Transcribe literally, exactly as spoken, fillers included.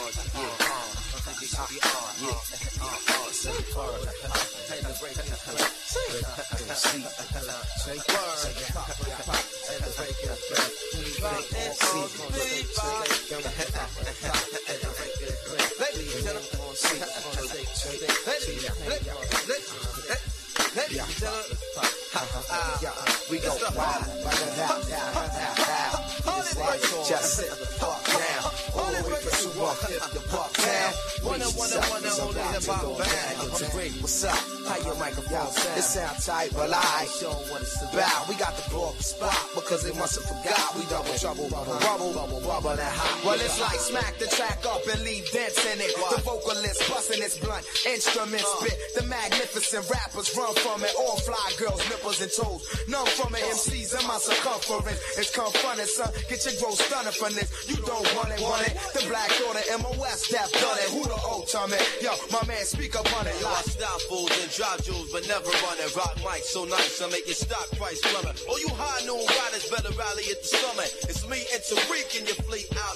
pause, yeah, uh, this should be on, yeah, uh, uh, say word, take the break, take the break, say say word, take the break, take the break, ladies and gentlemen, see, ladies and gentlemen, we go wild, just sit the fuck down. All the way to walk if the fuck down. Wanna, wanna, wanna, only hip hop band. I'm great, what's up? How your microphone sound? It sound tight, but I show what it's about. We got the blow up the spot because they must have forgot. We double trouble, bubble, bubble, bubble, bubble, and hot. Well, it's like smack the track up and leave dents in it. The vocalist busting his blunt, instruments spit. The magnificent rappers run from it. All fly girls, nipples and toes. None from it. M Cs in my circumference. It's confronting, son. Get your growth stunning from this. You don't want it, want it. The Black Order, M O S, that done it. Who the old time it? Yo, my man, speak up on it. Yo, I stop fools and drop jewels, but never run it. Rock mic so nice, I make your stock price plummet. All you high noon riders better rally at the summit. It's me and Tariq and your fleet out